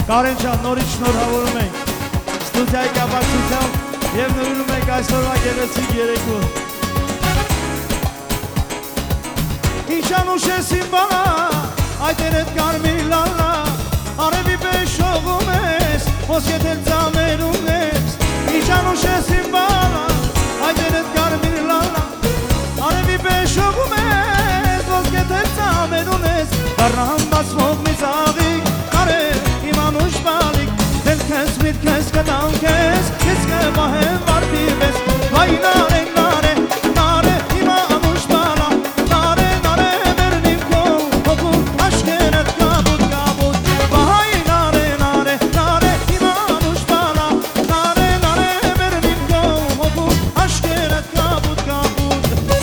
Կարեն ջան, նորից շնորհավորում ենք ստուդիայի կապակցությամբ եւ նվիրում ենք այսօրվա գեղեցիկ երեկո։ Ինչան ուշեսին բանա, այդ երետ կարմիր լալա, արևի պես շողում ես, ոսկետ էլ ծամերում ես։ Ինչան ուշեսին բանա, այդ երետ կարմիր լալա, արևի պես շողում ես, ոսկետ էլ ծամերում ես։ Դառնամ բացվող մի ծաղիկ, կարև իմ անուշ բալիկ, դել քեզ միտ քեզ կտամ քեզ, քեզ կպահեմ վարդի պես, վայ նարե նարե, նարե իմ անուշ բալա, նարե նարե վերնիմ քո, հոգում աշկերդ կաբուտ կաբուտ, վայ նարե նարե, նարե իմ անուշ բալա, նարե նարե վերնիմ քո, հոգում աշկերդ կաբուտ կաբուտ։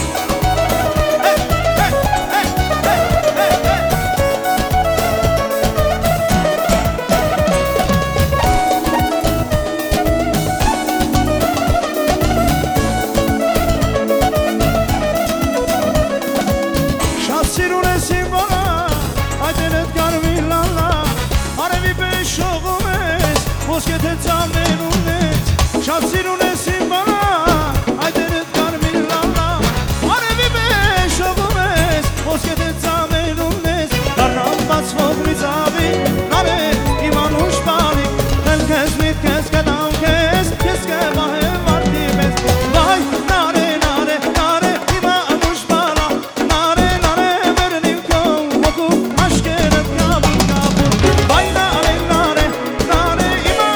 Ոսկետ է ծամերում ես, շատ սիրուն ես իմ բանա, այդ երետ կարմիր լալա, արևի պես շողում ես, ոսկետ է ծամերում ես, դառնամ բացվող մի ծաղիկ, նարե իմ անուշ բալիկ, դել քեզ միտ քեզ կտամ քեզ, քեզ կպահեմ վարդի պես, վայ նարե նարե, նարե իմ անուշ բալա, նարե նարե վերնիմ քո, հոգում աշկերդ կաբուտ կաբուտ, վայ նարե նարե, նարե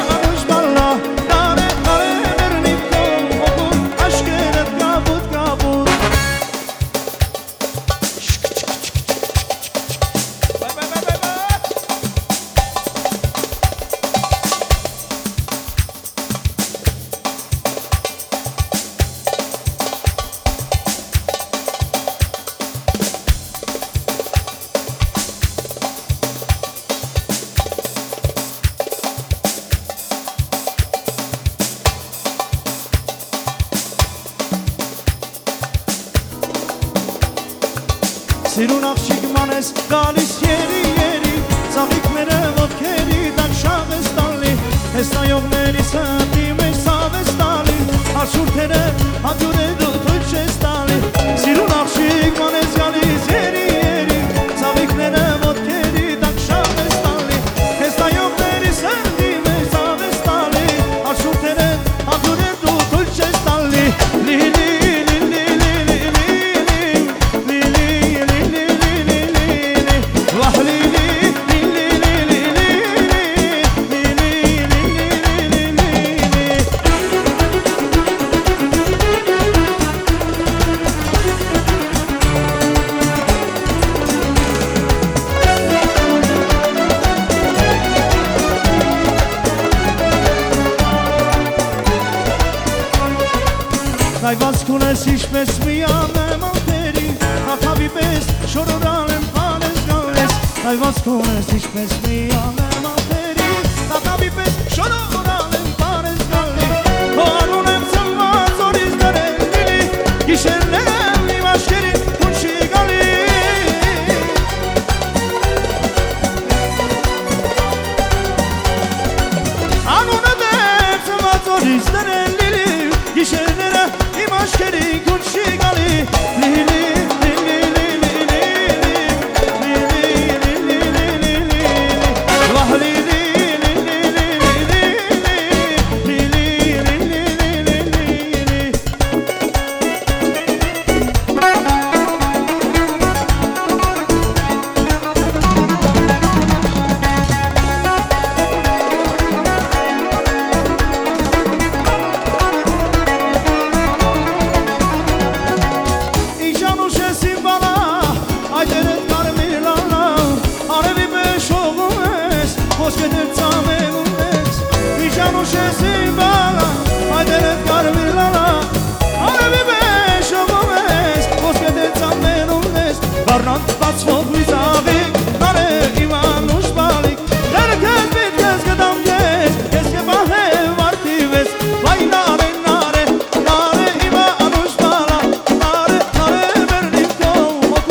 Սիրուն աղջիկ մանես գալիս երի երի, ծաղիկները ոտքերի տակ շաղ ես տալի, ես նայողների սնդի մեջ սավ ես տալի, արշուրթերը հատյուրելու թույլ չես տալի, սիրուն աղջիկ մանես գալիս երի երի, ծաղիկները ոտքերի տակ շաղ ես տալի, ես նայողների սնդի մեջ սավ ես տալի, արշուրթերը հատյուրելու թույլ չես տալի, լիլի Նայված կունես ինչպես միանեմ ալտերի, հաթավի պես շորորան եմ պանես գալես, նայված կունես ինչպես միանեմ ալտերի, հաթավի պես շորորան եմ պանես գալես, քո անուն եմ ծնված օրից դրել լիլի, գիշերներն իմ աշկերին կունշի գալի։ Անունդ եմ ծնված օրից դրել լիլի, գիշերները իմ աշկերին կունշի գալի, լիլի, լիլի, լիլի, լիլի, լիլի, լիլի, վահ լիլի,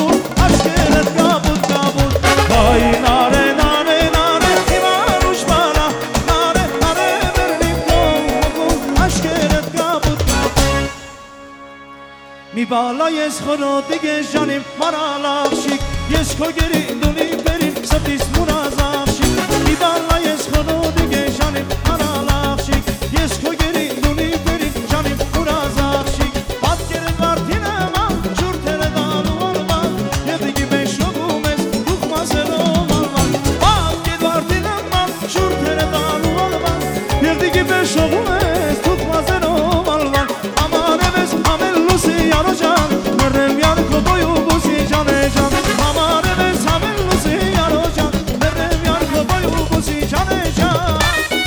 Ay nare nare nare imanuş bana بالا یس خورو دیگه جانیم مرا لاخشیک یس کو گری دونی بریم سپیس مرازافشیک بی بالا یس خورو دیگه جانیم مرا لاخشیک یس کو گری دونی بریم جانیم مرازافشیک بات گرن وارتین اما شورتر دالو olmaz yedigi beş olmaz tukmaz olmaz bat gel vardin ama şurtere dağlı olmaz yedigi beş olmaz tukmaz olmaz aman eves amellusi yarocan merem yar koboyu busi cane can aman eves amellusi yarocan merem yar koboyu busi cane can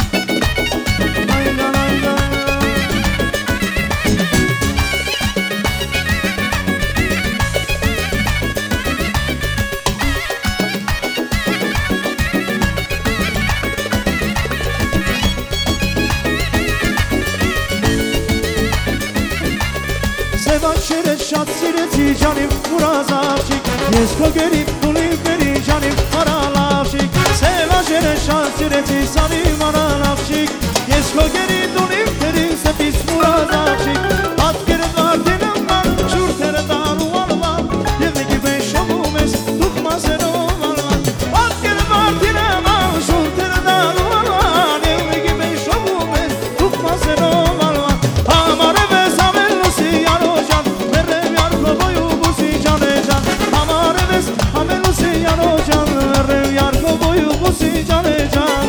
Sevan şeret şat sireti canim murazafşik Yesko gerip dulim beri canim maralafşik Sevan şeret şat sireti sanim maralafşik Yesko gerip dulim beri sepis murazafşik At gerip vardinim var şurtere daru alman Yedigi beş olmaz tukmaz olman At gerip vardinim var şurtere daru alman Yedigi beş olmaz tukmaz olman Amar eves amellusi yarocan Merem yar koboyu busi cane can Amar eves amellusi yarocan Merem yar koboyu busi cane can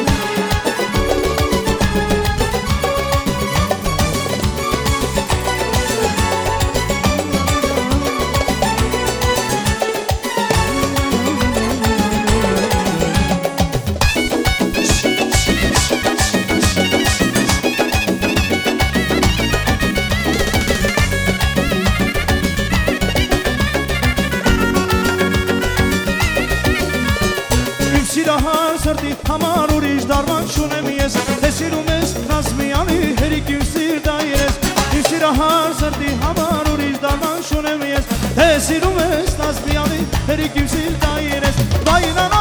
Silahar serdi hamar uriş darman şunemies Tesirumes nazmiyani her iki sir daires Silahar serdi hamar uriş darman şunemies Tesirumes nazmiyani her iki sir daires Dayınan